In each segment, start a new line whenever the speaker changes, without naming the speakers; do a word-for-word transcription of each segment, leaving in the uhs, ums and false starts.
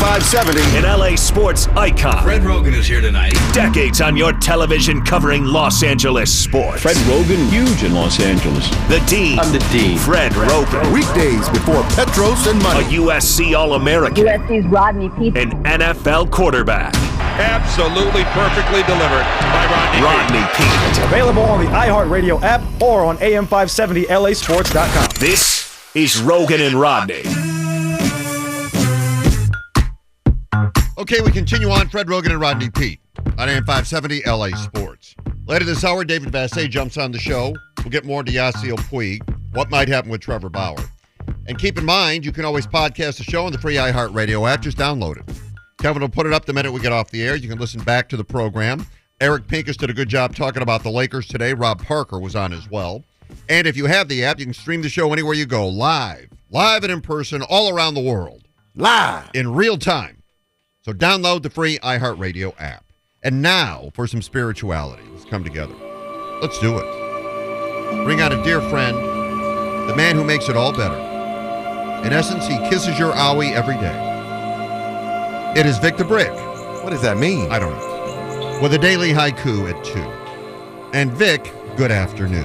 five seventy,
an L A sports icon.
Fred Rogan is here tonight.
Decades on your television covering Los Angeles sports.
Fred Rogan, huge in Los Angeles.
The Dean.
I'm the Dean.
Fred Rogan.
Weekdays before Petros and Money.
A U S C All-American.
U S C's Rodney Peete.
An N F L quarterback.
Absolutely perfectly delivered by Rodney,
Rodney Peete.
Peete. Available on the iHeartRadio app or on A M five seventy L A sports dot com.
This is Rogan and Rodney.
Okay, we continue on. Fred Rogan and Rodney Peete on A M five seventy L A Sports. Later this hour, David Vassegh jumps on the show. We'll get more into Yasiel Puig, what might happen with Trevor Bauer. And keep in mind, you can always podcast the show on the free iHeartRadio app. Just download it. Kevin will put it up the minute we get off the air. You can listen back to the program. Eric Pincus did a good job talking about the Lakers today. Rob Parker was on as well. And if you have the app, you can stream the show anywhere you go, live, live and in person, all around the world.
Live.
In real time. So download the free iHeartRadio app. And now for some spirituality. Let's come together. Let's do it. Bring on a dear friend, the man who makes it all better. In essence, he kisses your owie every day. It is Vic the Brick.
What does that mean?
I don't know. With a daily haiku at two. And Vic, good afternoon.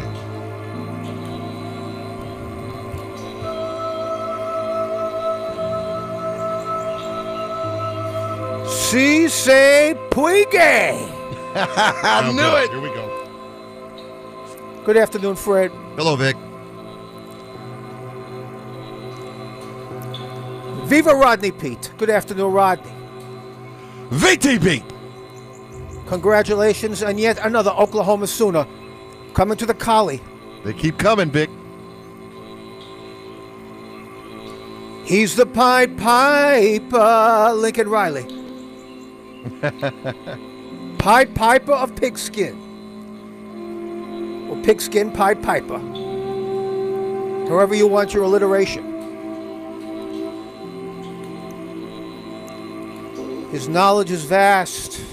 Si se puige.
I
Oh,
knew
good.
it.
Here we go.
Good afternoon, Fred.
Hello, Vic.
Viva Rodney Peete. Good afternoon, Rodney.
V T B.
Congratulations on yet another Oklahoma Sooner coming to the Collie.
They keep coming, Vic.
He's the Pied Piper, Lincoln Riley. Pied Piper of Pigskin. Or Pigskin Pied Piper. However you want your alliteration. His knowledge is vast,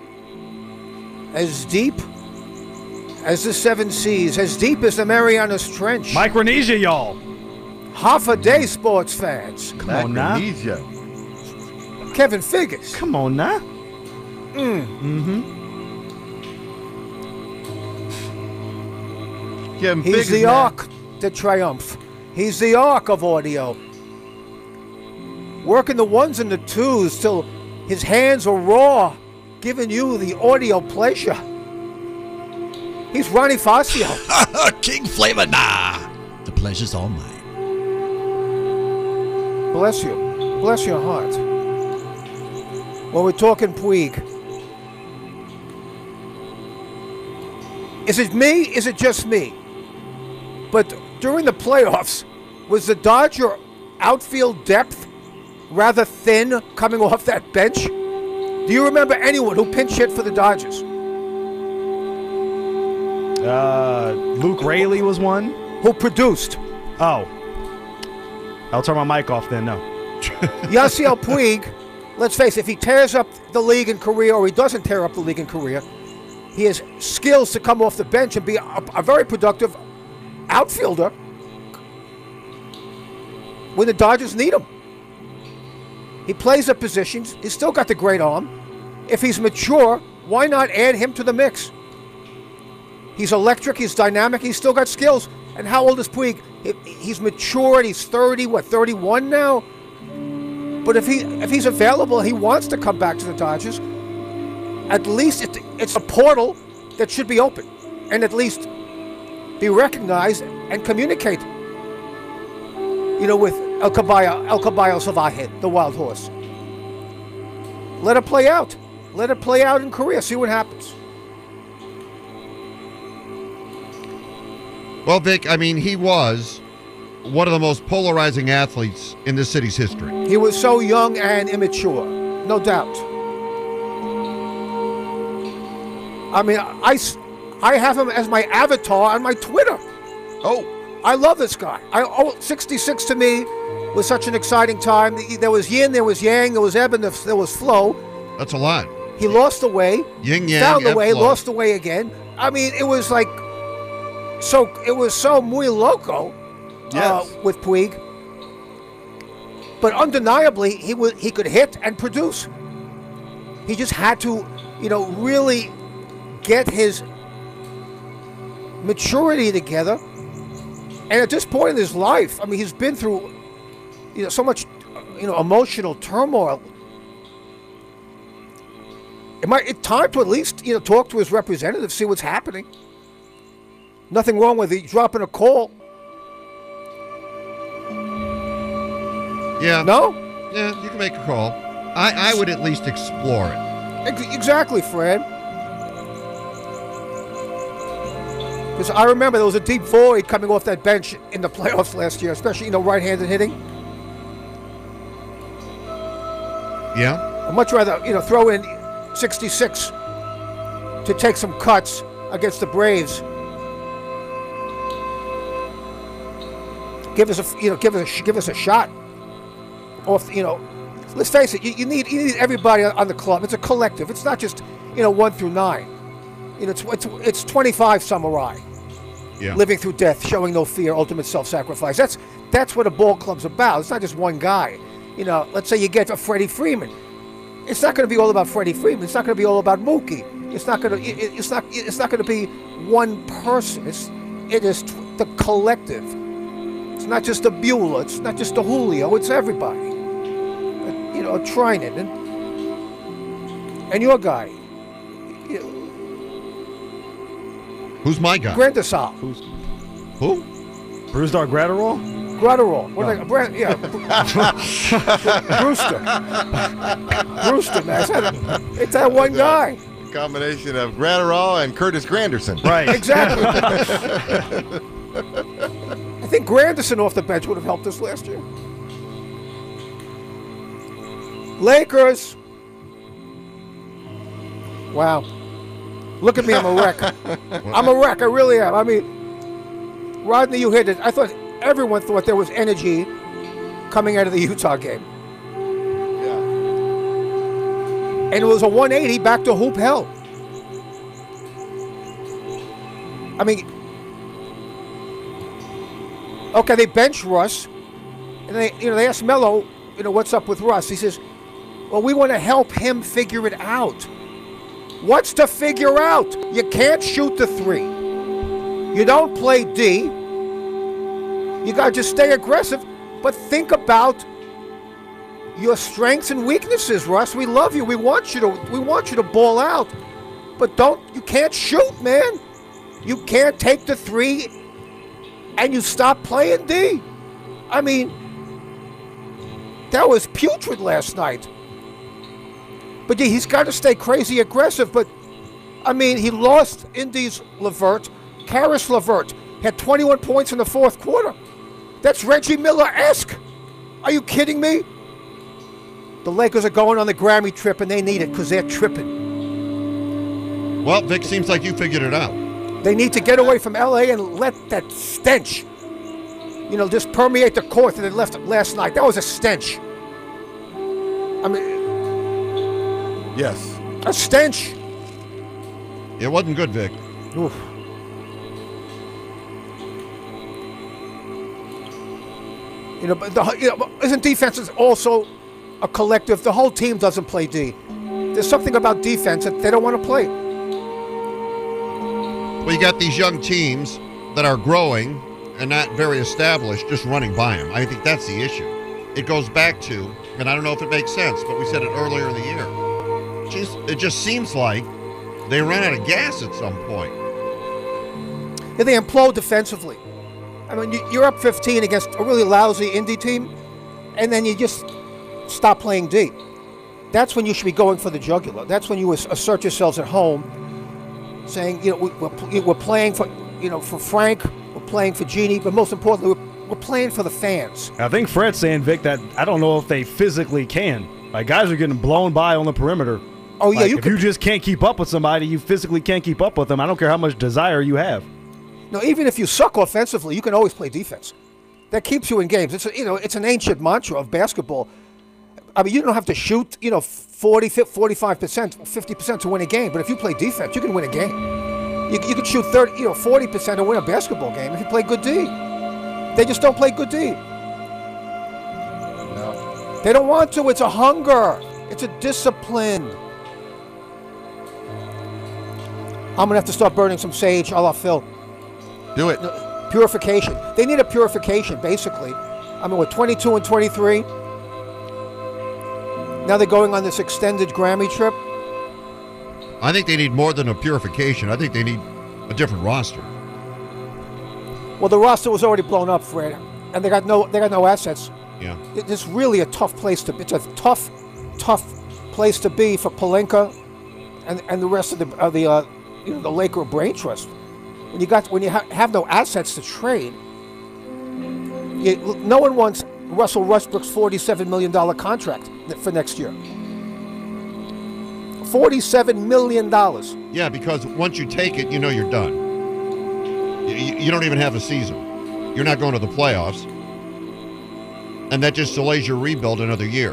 as deep as the seven seas, as deep as the Marianas Trench.
Micronesia, y'all.
Half a day, sports fans.
Come on now.
Micronesia.
Kevin Figures.
Come on now.
Mm.
Mm-hmm.
Kevin
He's
Figures,
the
man.
Arc de Triomphe. He's the Arc of audio. Working the ones and the twos till his hands are raw, giving you the audio pleasure. He's Ronnie Fascio.
King Flavor, nah. The pleasure's all mine.
Bless you. Bless your heart. When we're talking Puig, is it me? Is it just me? But during the playoffs, was the Dodger outfield depth rather thin coming off that bench? Do you remember anyone who pinch hit for the Dodgers?
Uh, Luke Raley was one.
Who produced?
Oh. I'll turn my mic off then, no.
Yasiel Puig, let's face it, if he tears up the league in Korea or he doesn't tear up the league in Korea, he has skills to come off the bench and be a, a very productive outfielder when the Dodgers need him. He plays the positions. He's still got the great arm. If he's mature, why not add him to the mix? He's electric. He's dynamic. He's still got skills. And how old is Puig? He's matured. He's thirty, what, thirty-one now? But if he if he's available, he wants to come back to the Dodgers. At least it, it's a portal that should be open and at least be recognized and communicate, you know, with El Caballo, El Caballo Salvaje, the wild horse. Let it play out. Let it play out in Korea. See what happens.
Well, Vic, I mean, he was one of the most polarizing athletes in this city's history.
He was so young and immature, no doubt. I mean, I, I have him as my avatar on my Twitter.
Oh.
I love this guy. I, oh, sixty-six to me was such an exciting time. There was yin, there was yang, there was ebb, and there was flow.
That's a lot.
He lost the way.
Yin, yang,
found the
ebb,
way,
flow.
lost the way again. I mean, it was like, so, it was so muy loco uh,
Yes.
with Puig. but undeniably he was he could hit and produce. He just had to, you know, really get his maturity together. And at this point in his life, I mean, he's been through, you know, so much, you know, emotional turmoil. It might it's time to at least, you know, talk to his representative, see what's happening. Nothing wrong with it. Dropping a call.
Yeah.
No?
Yeah, you can make a call. I, I would at least explore it.
Ex- Exactly, Fred. Because I remember there was a deep void coming off that bench in the playoffs last year, especially, you know, right-handed hitting.
Yeah?
I'd much rather, you know, throw in sixty-six to take some cuts against the Braves. Give us a, you know, give us a, give us a shot. Off, you know, let's face it. You, you need you need everybody on the club. It's a collective. It's not just, you know, one through nine. You know, it's it's, it's twenty-five samurai.
Yeah.
Living through death, showing no fear, ultimate self-sacrifice. That's that's what a ball club's about. It's not just one guy. You know, let's say you get a Freddie Freeman. It's not going to be all about Freddie Freeman. It's not going to be all about Mookie. It's not going to. It, it's not. It's not going to be one person. It's it is t- the collective. It's not just a Bueller. It's not just a Julio. It's everybody. A, you know, a Trinan and and your guy. You know,
Who's my guy?
Grandisol.
Who's
Who?
Brusdar Gratterall?
Gratterall. What no. Brand, yeah. Brewster. Brewster, man. It's that, it's that one guy.
Combination of Gratterall and Curtis Granderson.
Right.
Exactly. I think Granderson off the bench would have helped us last year. Lakers. Wow. Look at me, I'm a wreck. I'm a wreck, I really am. I mean, Rodney, you hit it. I thought everyone thought there was energy coming out of the Utah game.
Yeah.
And it was a one eighty back to hoop hell. I mean, okay, they bench Russ, and they, you know, they asked Melo, you know, what's up with Russ? He says, well, we want to help him figure it out. What's to figure out? You can't shoot the three. You don't play D. You got to just stay aggressive, but think about your strengths and weaknesses, Russ. We love you. We want you to we want you to ball out. But don't you can't shoot, man. You can't take the three and you stop playing D. I mean, that was putrid last night. But yeah, he's got to stay crazy aggressive. But, I mean, he lost Indy's LeVert. Karis LeVert had twenty-one points in the fourth quarter. That's Reggie Miller-esque. Are you kidding me? The Lakers are going on the Grammy trip, and they need it because they're tripping.
Well, Vic, seems like you figured it out.
They need to get away from L A and let that stench, you know, just permeate the court that they left last night. That was a stench. I mean...
Yes.
A stench.
It wasn't good, Vic.
Oof. You know, but the, you know, isn't defense is also a collective? The whole team doesn't play D. There's something about defense that they don't want to play.
Well, you got these young teams that are growing and not very established, just running by them. I think that's the issue. It goes back to, and I don't know if it makes sense, but we said it earlier in the year. Just, it just seems like they ran out of gas at some point.
Yeah, they implode defensively. I mean, you- you're up fifteen against a really lousy Indy team, and then you just stop playing D. That's when you should be going for the jugular. That's when you ass- assert yourselves at home, saying, you know, we- we're, pl- we're playing for, you know, for Frank, we're playing for Jeannie, but most importantly, we're, we're playing for the fans.
I think Fred's saying, Vic, that I don't know if they physically can. Like, guys are getting blown by on the perimeter.
Oh, yeah,
Like,
you
if
could.
you just can't keep up with somebody, you physically can't keep up with them. I don't care how much desire you have.
No, even if you suck offensively, you can always play defense. That keeps you in games. It's a, you know, it's an ancient mantra of basketball. I mean, you don't have to shoot, you know, forty, forty-five percent, fifty percent to win a game. But if you play defense, you can win a game. You, you can shoot thirty, you know, forty percent and win a basketball game if you play good D. They just don't play good D. No. They don't want to. It's a hunger. It's a discipline. I'm going to have to start burning some sage a la Phil.
Do it.
Purification. They need a purification, basically. I mean, with twenty-two and twenty-three. Now they're going on this extended Grammy trip.
I think they need more than a purification. I think they need a different roster.
Well, the roster was already blown up, Fred, and they got no they got no assets.
Yeah.
It- It's really a tough place to. It's a tough, tough place to be for Pelinka, and and the rest of the of the uh, you know the Laker Brain Trust. When you got when you ha- have no assets to trade, you, no one wants Russell Westbrook's forty-seven million dollar contract for next year. forty-seven million dollars.
Yeah, because once you take it, you know you're done. You, you you don't even have a season. You're not going to the playoffs. And that just delays your rebuild another year.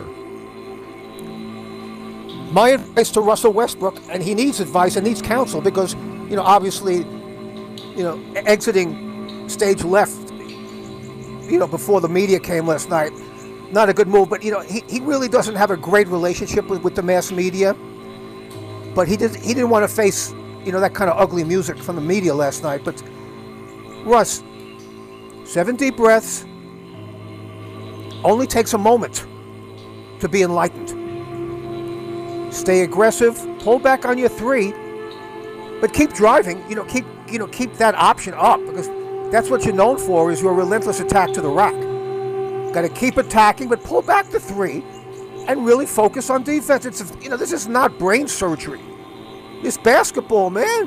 My advice to Russell Westbrook, and he needs advice and needs counsel because, you know, obviously, you know, exiting stage left, you know, before the media came last night, not a good move. But, you know, he, he really doesn't have a great relationship with, with the mass media. But he, did, he didn't want to face, you know, that kind of ugly music from the media last night. But, Russ, seven deep breaths. Only takes a moment to be enlightened. Stay aggressive, pull back on your three, but keep driving. You know, keep you know keep that option up because that's what you're known for is your relentless attack to the rack. Got to keep attacking, but pull back the three, and really focus on defense. It's you know this is not brain surgery. It's basketball, man.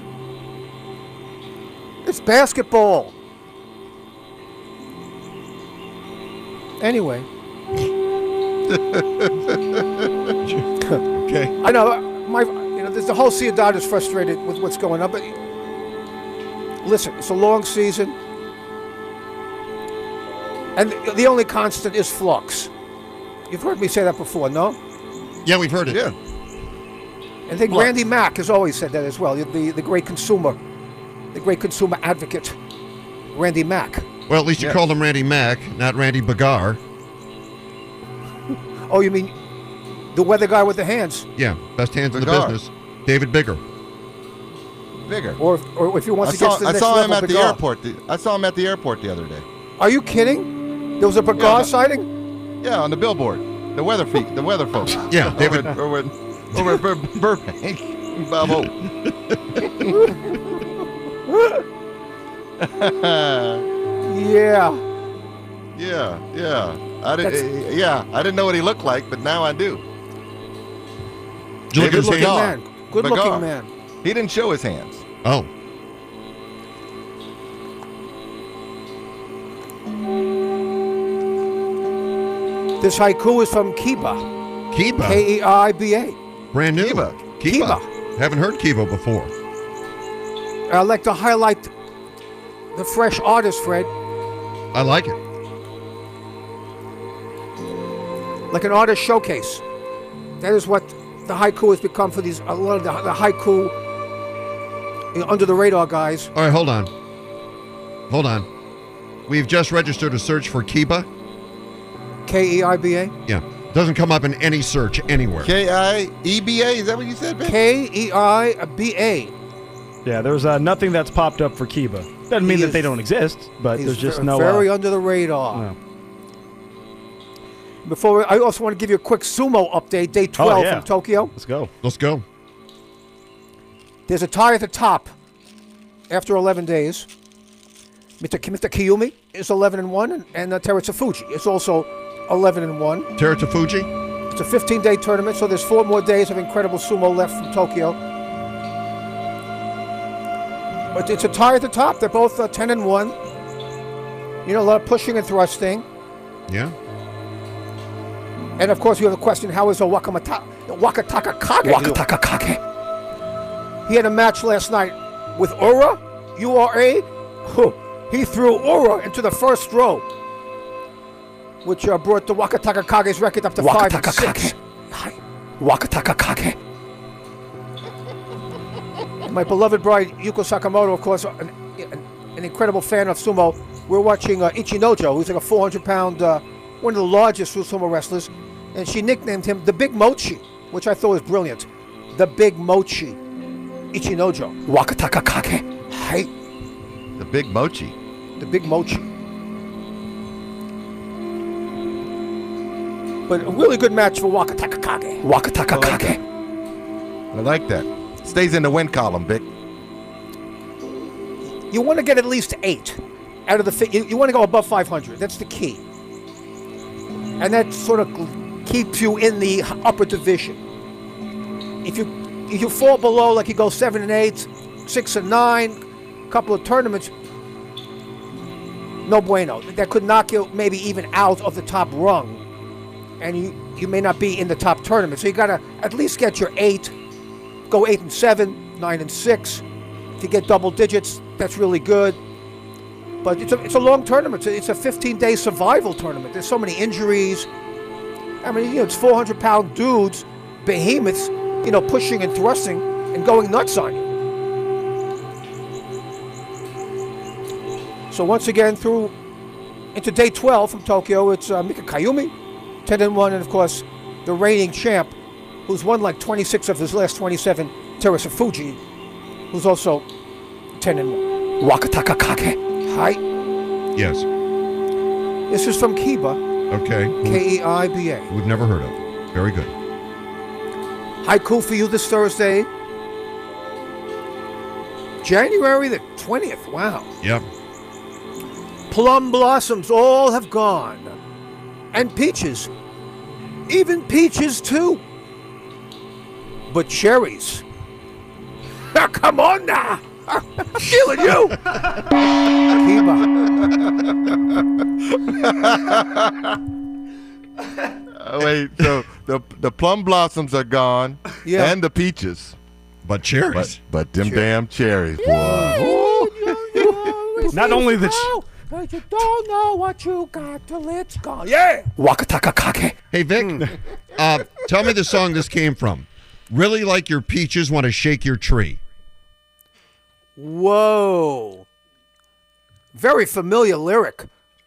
It's basketball. Anyway.
Okay.
I know my you know there's the whole Ciudad is frustrated with what's going on, but listen, it's a long season. And the, the only constant is flux. You've heard me say that before, no?
Yeah, we've heard it.
Yeah.
I think
Flux.
Randy Mack has always said that as well. The the great consumer, the great consumer advocate, Randy Mack.
Well, at least you
Yes.
called him Randy Mack, not Randy Bagar.
Oh, you mean the weather guy with the hands?
Yeah, best hands in the
Bagar.
business. David Bigger.
Bigger.
Or or if he
I
wants to
saw,
get to the
I
next
saw him
level,
at the
Bagar.
airport. The- I saw him at the airport the other day.
Are you kidding? There was a Bagar
Yeah, but-
sighting?
Yeah, on the billboard. The weather feet. The weather folks.
Yeah, David.
Over, over, over at Bur- Burbank. Bravo.
Yeah.
Yeah, yeah. I
That's-
didn't. Yeah, I didn't know what he looked like, but now I do.
Did you look at his
Good-looking
hands?
man. Good-looking
Bagar.
man.
He didn't show his hands.
Oh.
This haiku is from Kiba.
Kiba.
K E I B A.
Brand new.
Kiba.
Kiba.
Kiba.
Haven't heard Kiba before.
I'd like to highlight the fresh artist, Fred.
I like it.
Like an artist showcase. That is what the haiku has become for these, a lot of the, the haiku you know, under the radar guys.
All right, hold on. Hold on. We've just registered a search for Kiba.
K E I B A.
Yeah. Doesn't come up in any search anywhere.
K I E B A. Is that what you said, Ben?
K E I B A.
Yeah, there's uh, nothing that's popped up for Kiba. Doesn't mean
He
that
is-
they don't exist, but
He's
there's just
ve-
no.
very
uh,
under the radar.
no.
Before we, I also want to give you a quick sumo update. Day twelve
Oh, yeah.
from Tokyo.
Let's go.
Let's go.
There's a tie at the top after eleven days. Mister Ki- Mister Kiyumi is eleven and one, and, and uh, Teruta Fuji is also eleven and one.
Teruta Fuji.
It's a fifteen-day tournament, so there's four more days of incredible sumo left from Tokyo. But it's a tie at the top. They're both uh, ten and one. You know, a lot of pushing and thrusting.
Yeah.
And of course, you have the question: how is Wakamata, Wakataka Kage? Wakataka Kage. He had a match last night with Ura, U R A. Huh. He threw Ura into the first row, which uh, brought the Wakataka Kage's record up to five and six. Wakataka Kage. My beloved bride Yuko Sakamoto, of course, an, an, an incredible fan of sumo. We're watching uh, Ichinojo, who's like a four hundred pound, uh, one of the largest sumo wrestlers, and she nicknamed him the Big Mochi, which I thought was brilliant. The Big Mochi. Ichinojo. Wakataka Kake. Hi.
The Big Mochi.
The Big Mochi. But a really good match for Wakataka Kage. Wakataka Kage.
I like that. Stays in the win column, Vic.
You want to get at least eight out of the. Fi- you, you want to go above five hundred. That's the key, and that sort of keeps you in the upper division. If you if you fall below, like you go seven and eight, six and nine, a couple of tournaments, no bueno. That could knock you maybe even out of the top rung, and you you may not be in the top tournament. So you got to at least get your eight. Go eight and seven, nine and six. If you get double digits, that's really good. But it's a, it's a long tournament. It's a fifteen-day survival tournament. There's so many injuries. I mean, you know, it's four hundred pound dudes, behemoths, you know, pushing and thrusting and going nuts on you. So once again, through into day twelve from Tokyo, it's uh, Mika Kayumi, ten and one, and of course, the reigning champ, who's won like twenty-six of his last twenty-seven, Teresa Fuji, who's also ten and one. Wakataka Kake. Hi.
Yes.
This is from Kiba.
Okay.
K E I B A.
We've never heard of. Very good.
Haiku for you this Thursday, January the twentieth. Wow.
Yep.
Plum blossoms all have gone. And peaches. Even peaches too. But cherries. Now come on now. I'm feeling you. Kiba.
Oh, wait, so the the plum blossoms are gone,
Yeah.
and the peaches,
But cherries.
but but them damn cherries, boy.
Not only the. Ch-
But you don't know what you got till it's gone. Yeah. Wakataka Kake.
Hey, Vic, uh, tell me the song this came from. Really like your peaches, want to shake your tree.
Whoa. Very familiar lyric.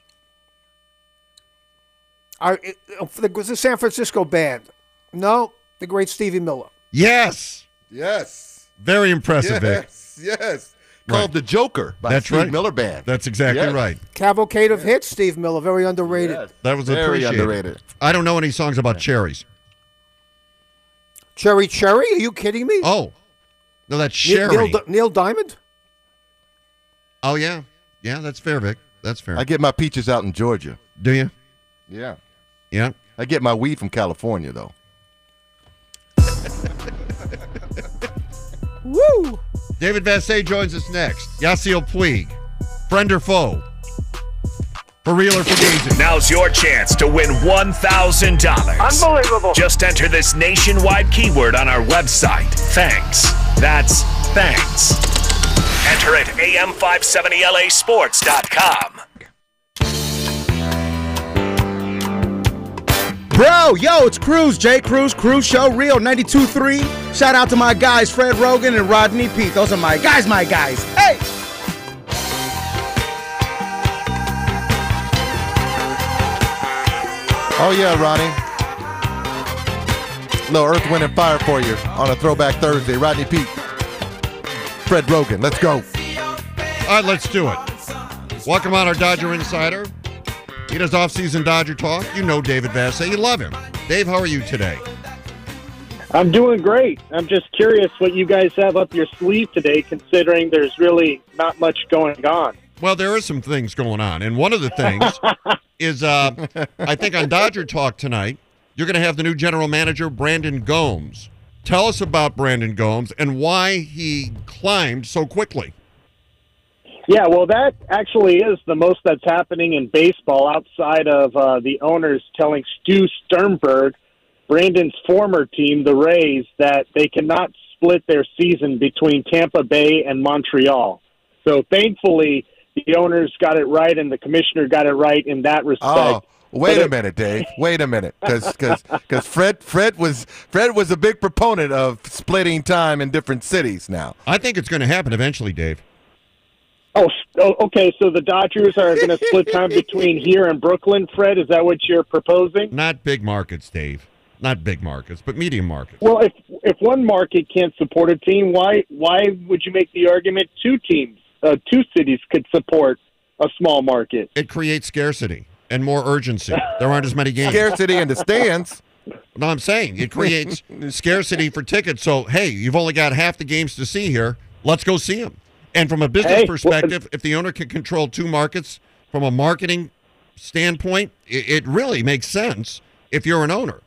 Are, it, it was the San Francisco band. No, the great Stevie Miller.
Yes.
Yes,
Very impressive, Vic.
yes, yes. Called The Joker by
That's
Steve
right.
Miller Band.
That's exactly
Yes.
right.
Cavalcade of hits, Steve Miller. Very underrated.
Yes.
That was
Very
appreciated.
underrated.
I don't know any songs about cherries.
Cherry Cherry? Are you kidding me?
Oh. No, that's
Neil-
Sherry.
Neil, Di- Neil Diamond?
Oh, yeah. Yeah, that's fair, Vic. That's fair.
I get my peaches out in Georgia.
Do you?
Yeah.
Yeah.
I get my weed from California, though.
Woo!
David Vassay joins us next. Yasiel Puig. Friend or foe? For real or for gazing?
Now's your chance to win one thousand dollars.
Unbelievable.
Just enter this nationwide keyword on our website. Thanks. That's thanks. Enter at A M five seventy L A sports dot com.
Bro, yo, it's Cruz, J. Cruz, Cruz Show, Real ninety-two point three. Shout out to my guys, Fred Rogan and Rodney Peete. Those are my guys, my guys. Hey!
Oh, yeah, Ronnie. Little Earth, Wind, and Fire for you on a Throwback Thursday. Rodney Peete. Fred Rogan. Let's go.
All right, let's do it. Welcome on our Dodger Insider. He does off-season Dodger talk. You know David Vassay. You love him. Dave, how are you today?
I'm doing great. I'm just curious what you guys have up your sleeve today, considering there's really not much going on.
Well, there are some things going on, and one of the things is uh, I think on Dodger Talk tonight, you're going to have the new general manager, Brandon Gomes. Tell us about Brandon Gomes and why he climbed so quickly.
Yeah, well, that actually is the most that's happening in baseball outside of uh, the owners telling Stu Sternberg, Brandon's former team, the Rays, that they cannot split their season between Tampa Bay and Montreal. So thankfully, the owners got it right and the commissioner got it right in that respect.
Oh, wait
But
a
it-
minute, Dave. Wait a minute, because because Fred Fred was Fred was a big proponent of splitting time in different cities. Now,
I think it's going to happen eventually, Dave.
Oh, oh, okay. So the Dodgers are going to split time between here and Brooklyn, Fred. Is that what you're proposing?
Not big markets, Dave. Not big markets, but medium markets.
Well, if if one market can't support a team, why why would you make the argument two teams, uh, two cities could support a small market?
It creates scarcity and more urgency. There aren't as many games.
Scarcity in the stands.
No, I'm saying it creates scarcity for tickets. So, hey, you've only got half the games to see here. Let's go see them. And from a business
Hey,
perspective, if the owner can control two markets from a marketing standpoint, it, it really makes sense if you're an owner.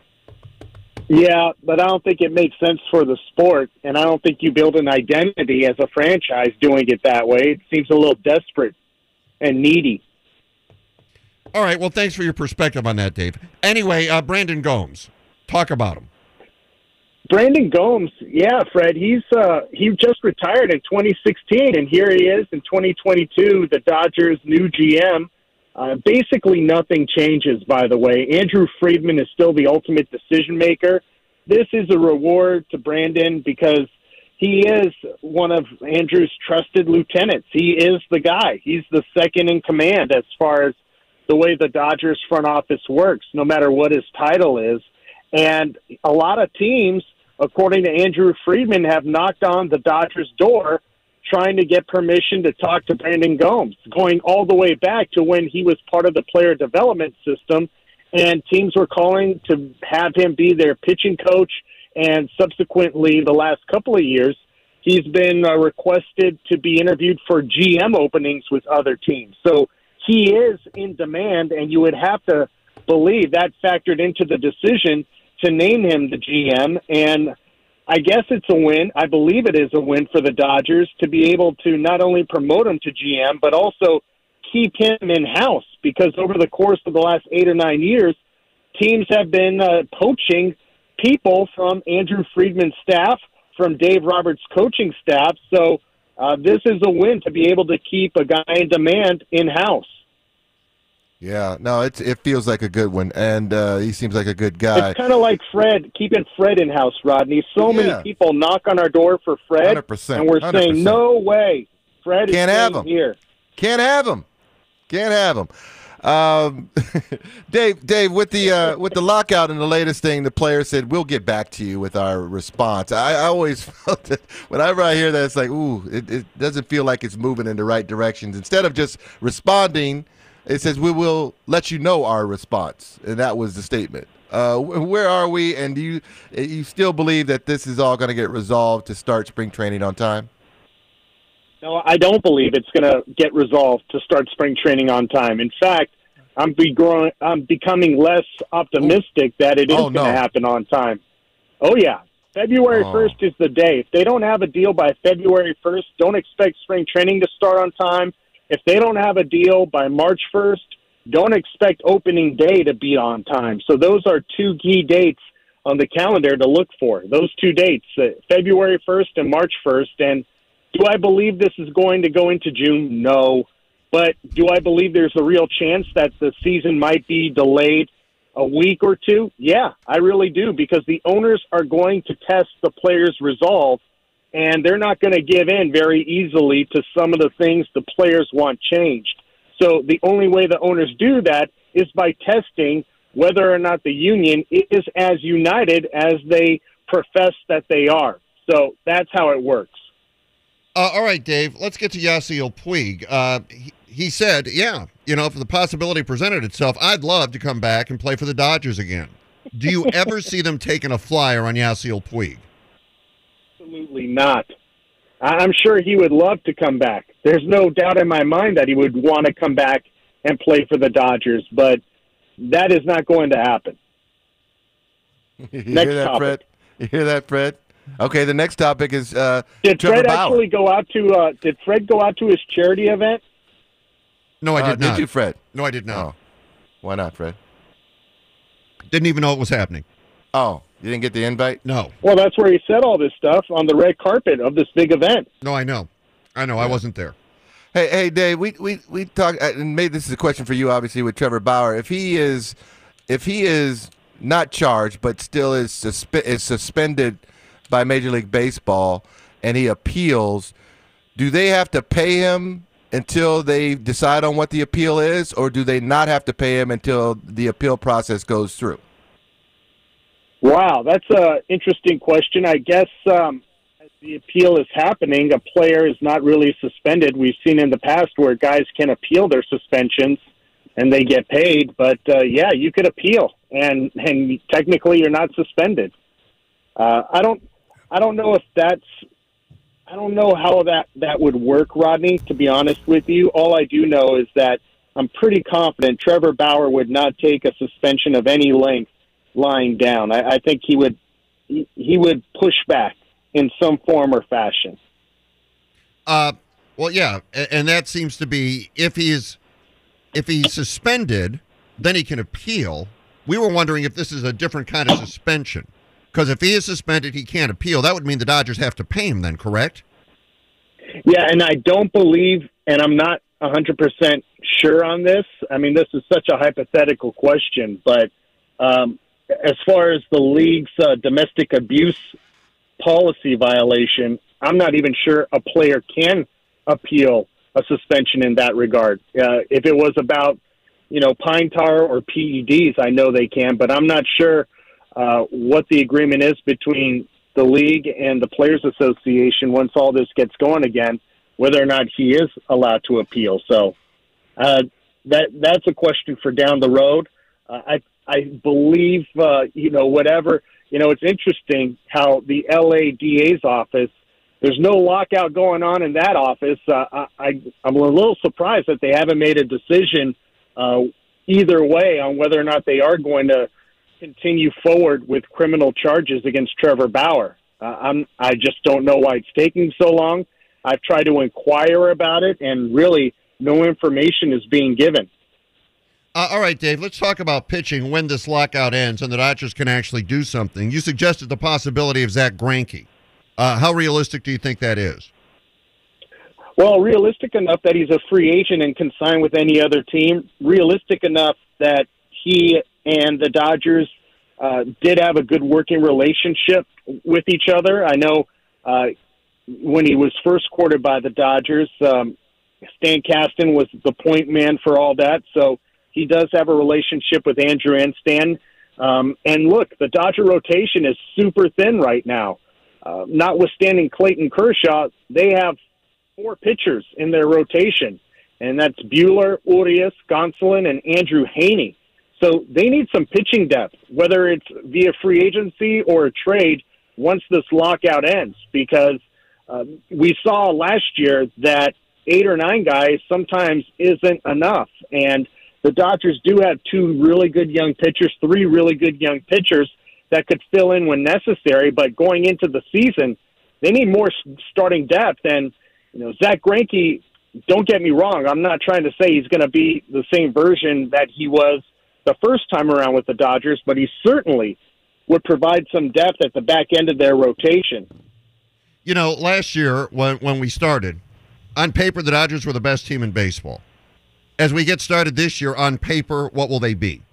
Yeah, but I don't think it makes sense for the sport, and I don't think you build an identity as a franchise doing it that way. It seems a little desperate and needy.
All right, well, thanks for your perspective on that, Dave. Anyway, uh, Brandon Gomes, talk about him.
Brandon Gomes, yeah, Fred, he's uh, he just retired in twenty sixteen, and here he is in twenty twenty-two, the Dodgers' new G M. Uh, basically, nothing changes, by the way. Andrew Friedman is still the ultimate decision maker. This is a reward to Brandon because he is one of Andrew's trusted lieutenants. He is the guy. He's the second in command as far as the way the Dodgers front office works, no matter what his title is. And a lot of teams, according to Andrew Friedman, have knocked on the Dodgers' door trying to get permission to talk to Brandon Gomes, going all the way back to when he was part of the player development system, and teams were calling to have him be their pitching coach, and subsequently the last couple of years, he's been uh, requested to be interviewed for G M openings with other teams. So he is in demand, and you would have to believe that factored into the decision to name him the G M, and I guess it's a win. I believe it is a win for the Dodgers to be able to not only promote him to G M, but also keep him in-house, because over the course of the last eight or nine years, teams have been uh, poaching people from Andrew Friedman's staff, from Dave Roberts' coaching staff, so uh, this is a win to be able to keep a guy in demand in-house.
Yeah, no, it's it feels like a good one, and uh, he seems like a good guy.
It's kind of like Fred, keeping Fred in house, Rodney. So
Yeah.
many people knock on our door for Fred,
one hundred percent,
and we're
one hundred percent.
saying no way. Fred is
Can't have
staying
him.
here.
Can't have him. Can't have him. Um, Dave, Dave, with the uh, with the lockout and the latest thing, the player said, "We'll get back to you with our response." I, I always felt that whenever I hear that, it's like, ooh, it, it doesn't feel like it's moving in the right directions. Instead of just responding, it says, "We will let you know our response," and that was the statement. Uh, wh- where are we? And do you you still believe that this is all going to get resolved to start spring training on time?
No, I don't believe it's going to get resolved to start spring training on time. In fact, I'm be growing, I'm becoming less optimistic that it is
Oh,
going
no.
to happen on time. Oh yeah, February
Oh.
first is the day. If they don't have a deal by February first, don't expect spring training to start on time. If they don't have a deal by March first, don't expect opening day to be on time. So those are two key dates on the calendar to look for. Those two dates, uh, February first and March first. And do I believe this is going to go into June? No. But do I believe there's a real chance that the season might be delayed a week or two? Yeah, I really do, because the owners are going to test the players' resolve, and they're not going to give in very easily to some of the things the players want changed. So the only way the owners do that is by testing whether or not the union is as united as they profess that they are. So that's how it works.
Uh, all right, Dave, let's get to Yasiel Puig. Uh, he, he said, yeah, you know, if the possibility presented itself, I'd love to come back and play for the Dodgers again. Do you ever see them taking a flyer on Yasiel Puig?
Absolutely not. I- I'm sure he would love to come back. There's no doubt in my mind that he would want to come back and play for the Dodgers, but that is not going to happen.
You
Next
hear that,
topic.
Fred? You hear that, Fred? Okay, the next topic is uh,
Did
Trevor
Fred
Bauer.
actually go out to? Uh, did Fred go out to his charity event?
No, I
Uh,
did not.
Did you, Fred?
No, I did not.
Oh, why not, Fred?
Didn't even know it was happening.
Oh, you didn't get the invite?
No.
Well, that's where he said all this stuff on the red carpet of this big event.
No, I know. I know. I wasn't there.
Hey, hey, Dave. We we we talked, and maybe this is a question for you, obviously, with Trevor Bauer. If he is, if he is not charged, but still is suspe- is suspended by Major League Baseball, and he appeals, do they have to pay him until they decide on what the appeal is, or do they not have to pay him until the appeal process goes through?
Wow, that's an interesting question. I guess um, as the appeal is happening, a player is not really suspended. We've seen in the past where guys can appeal their suspensions and they get paid. But, uh, yeah, you could appeal, and, and technically you're not suspended. Uh, I don't I don't know if that's – I don't know how that, that would work, Rodney, to be honest with you. All I do know is that I'm pretty confident Trevor Bauer would not take a suspension of any length lying down. I, I think he would he, he would push back in some form or fashion.
Uh, well, yeah, and, and that seems to be if he's if he's suspended, then he can appeal. We were wondering if this is a different kind of suspension, because if he is suspended, he can't appeal. That would mean the Dodgers have to pay him then, correct?
Yeah, and I don't believe, and I'm not one hundred percent sure on this. I mean, this is such a hypothetical question, but um, as far as the league's uh, domestic abuse policy violation, I'm not even sure a player can appeal a suspension in that regard. Uh, if it was about, you know, pine tar or P E Ds, I know they can, but I'm not sure uh, what the agreement is between the league and the Players Association once all this gets going again, whether or not he is allowed to appeal. So uh, that that's a question for down the road. Uh, I I believe, uh, you know, whatever, you know, it's interesting how the L A D A's office, there's no lockout going on in that office. Uh, I, I'm a little surprised that they haven't made a decision uh, either way on whether or not they are going to continue forward with criminal charges against Trevor Bauer. Uh, I'm, I just don't know why it's taking so long. I've tried to inquire about it, and really no information is being given.
Uh, all right, Dave, let's talk about pitching when this lockout ends and the Dodgers can actually do something. You suggested the possibility of Zach Greinke. Uh, how realistic do you think that is?
Well, realistic enough that he's a free agent and can sign with any other team. Realistic enough that he and the Dodgers uh, did have a good working relationship with each other. I know uh, when he was first courted by the Dodgers, um, Stan Kasten was the point man for all that, so he does have a relationship with Andrew and Stan. Um, and look, the Dodger rotation is super thin right now. Uh, notwithstanding Clayton Kershaw, they have four pitchers in their rotation, and that's Buehler, Urias, Gonsolin, and Andrew Heaney. So they need some pitching depth, whether it's via free agency or a trade once this lockout ends, because uh, we saw last year that eight or nine guys sometimes isn't enough. And the Dodgers do have two really good young pitchers, three really good young pitchers that could fill in when necessary. But going into the season, they need more starting depth. And, you know, Zach Greinke, don't get me wrong, I'm not trying to say he's going to be the same version that he was the first time around with the Dodgers, but he certainly would provide some depth at the back end of their rotation.
You know, last year when, when we started, on paper, the Dodgers were the best team in baseball. As we get started this year, on paper, what will they be?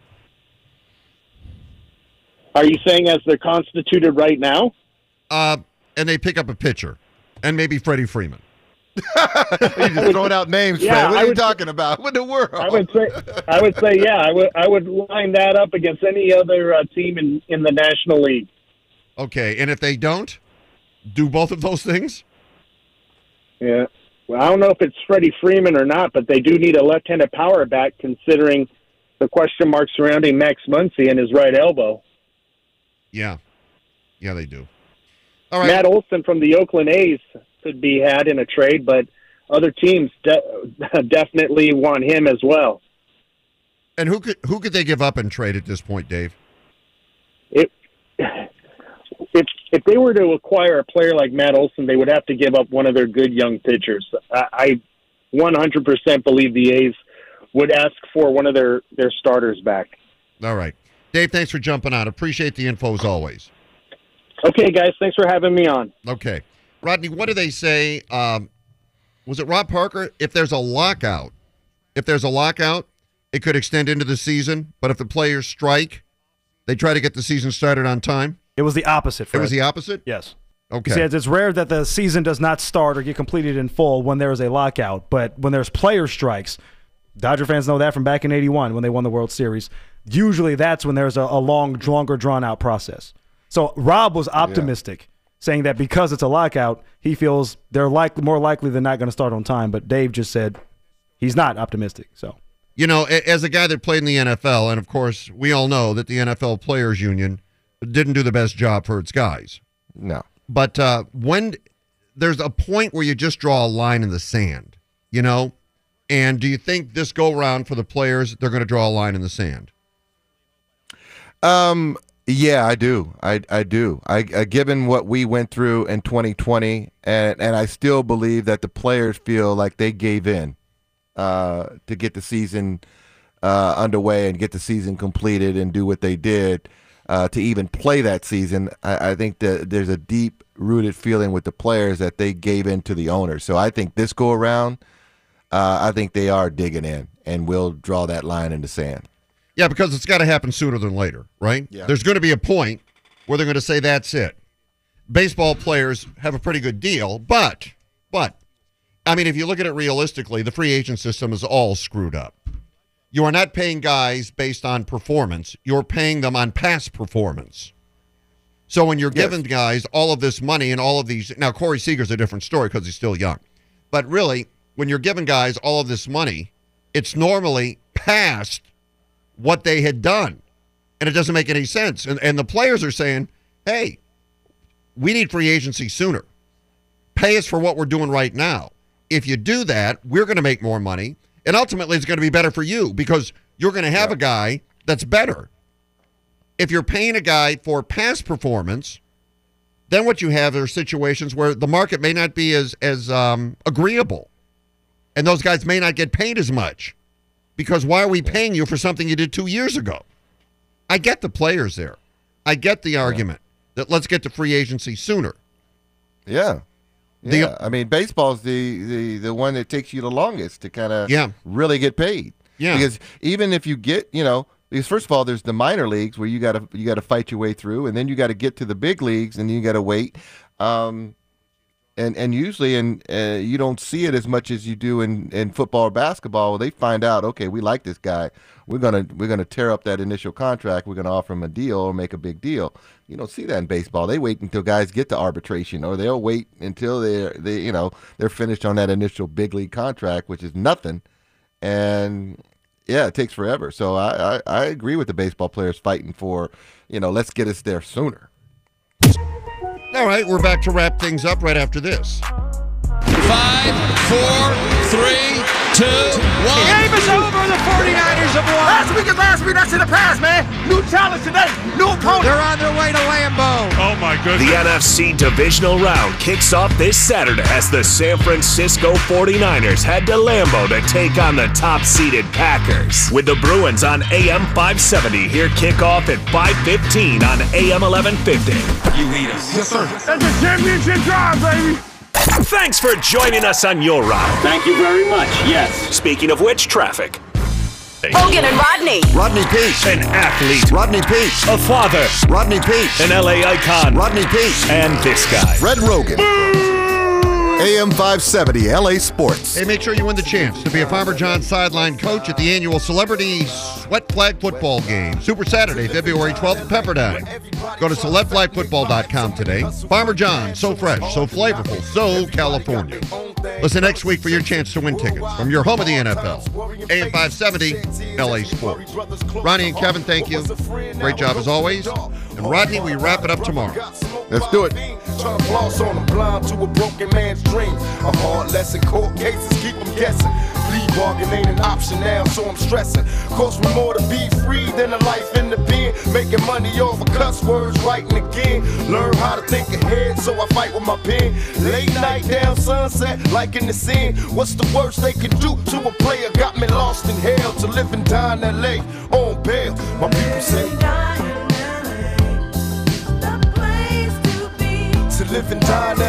Are you saying as they're constituted right now?
Uh, and they pick up a pitcher, and maybe Freddie Freeman.
You're just throwing out names,
Yeah,
Fred. What
I
are you
would-
talking about? What in the world?
I would say, I would say, yeah, I would, I would line that up against any other uh, team in, in the National League.
Okay, and if they don't do both of those things?
Yeah. Well, I don't know if it's Freddie Freeman or not, but they do need a left-handed power back considering the question marks surrounding Max Muncy and his right elbow.
Yeah. Yeah, they do. All right.
Matt Olson from the Oakland A's could be had in a trade, but other teams de- definitely want him as well.
And who could who could they give up and trade at this point, Dave?
It, if if they were to acquire a player like Matt Olson, they would have to give up one of their good young pitchers. I, I one hundred percent believe the A's would ask for one of their, their starters back.
All right. Dave, thanks for jumping on. Appreciate the info as always.
Okay, guys, thanks for having me on.
Okay. Rodney, what do they say? Um, was it Rob Parker? If there's a lockout, if there's a lockout, it could extend into the season. But if the players strike, they try to get the season started on time.
It was the opposite, Fred.
It was the opposite?
Yes.
Okay.
He says it's rare that the season does not start or get completed in full when there is a lockout, but when there's player strikes, Dodger fans know that from back in eighty-one when they won the World Series. Usually that's when there's a, a long, longer, drawn-out process. So Rob was optimistic, yeah. saying that because it's a lockout, he feels they're likely, more likely than not going to start on time. But Dave just said he's not optimistic. So,
you know, as a guy that played in the N F L, and of course we all know that the N F L Players Union didn't do the best job for its guys.
No.
But uh, when there's a point where you just draw a line in the sand, you know, and do you think this go round for the players, they're going to draw a line in the sand?
Um. Yeah, I do. I I do. I, I given what we went through in twenty twenty, and and I still believe that the players feel like they gave in uh, to get the season uh, underway and get the season completed and do what they did uh, to even play that season. I, I think that there's a deep rooted feeling with the players that they gave in to the owners. So I think this go around, uh, I think they are digging in and will draw that line in the sand.
Yeah, because it's got to happen sooner than later, right?
Yeah.
There's going to be a point where they're going to say that's it. Baseball players have a pretty good deal, but, but, I mean, if you look at it realistically, the free agent system is all screwed up. You are not paying guys based on performance. You're paying them on past performance. So when you're
Yes.
giving guys all of this money and all of these, now Corey Seager's a different story because he's still young. But really, when you're giving guys all of this money, it's normally past what they had done, and it doesn't make any sense. And, and the players are saying, hey, we need free agency sooner. Pay us for what we're doing right now. If you do that, we're going to make more money, and ultimately it's going to be better for you because you're going to have
yeah.
a guy that's better. If you're paying a guy for past performance, then what you have are situations where the market may not be as, as um, agreeable, and those guys may not get paid as much. Because why are we paying you for something you did two years ago? I get the players there. I get the argument yeah. that let's get to free agency sooner.
Yeah. Yeah.
The,
I mean, baseball's the, the, the one that takes you the longest to kind of
yeah.
really get paid.
Yeah.
Because even if you get, you know, because first of all, there's the minor leagues where you got to you got to fight your way through, and then you got to get to the big leagues, and then you got to wait. Um, And and usually, and uh, you don't see it as much as you do in, in football or basketball. Where they find out, okay, we like this guy. We're gonna we're gonna tear up that initial contract. We're gonna offer him a deal or make a big deal. You don't see that in baseball. They wait until guys get to arbitration, or they'll wait until they're they you know they're finished on that initial big league contract, which is nothing. And yeah, it takes forever. So I I, I agree with the baseball players fighting for, you know, let's get us there sooner.
All right, we're back to wrap things up right after this.
Five, four, three, two, one.
Game is over. The forty-niners have won. Last week is last week. That's in the past, man. New challenge today. New opponent. They're on their way to Lambeau.
Oh, my goodness.
The N F C Divisional Round kicks off this Saturday as the San Francisco forty-niners head to Lambeau to take on the top-seeded Packers. With the Bruins on A M five seventy, here kickoff at five fifteen on A M eleven fifty.
You lead us.
Yes, sir. That's a championship drive, baby.
Thanks for joining us on your ride.
Thank you very much, yes.
Speaking of which, traffic.
Hogan and Rodney.
Rodney Peace.
An athlete.
Rodney Peace.
A father.
Rodney Peace.
An L A icon.
Rodney Peace.
And this guy.
Fred Rogan. A M five seventy L A Sports.
Hey, make sure you win the chance to be a Farmer John sideline coach at the annual Celebrity Sweat Flag Football Game. Super Saturday, February twelfth at Pepperdine. Go to select flag football dot com today. Farmer John, so fresh, so flavorful, so California. Listen next week for your chance to win tickets from your home of the N F L. A M five seventy L A Sports. Ronnie and Kevin, thank you. Great job as always. And Rodney, we wrap it up tomorrow.
Let's do it.
Trying to floss on them, blind to a broken man's dream. A hard lesson, court cases keep them guessing. Plea bargain ain't an option now, so I'm stressing. Cost me more to be free than a life in the pen. Making money over cuss words, writing again. Learn how to think ahead, so I fight with my pen. Late night down sunset, like in the scene. What's the worst they can do to a player? Got me lost in hell to live and die in L A on bail. My people say to live and die in L A.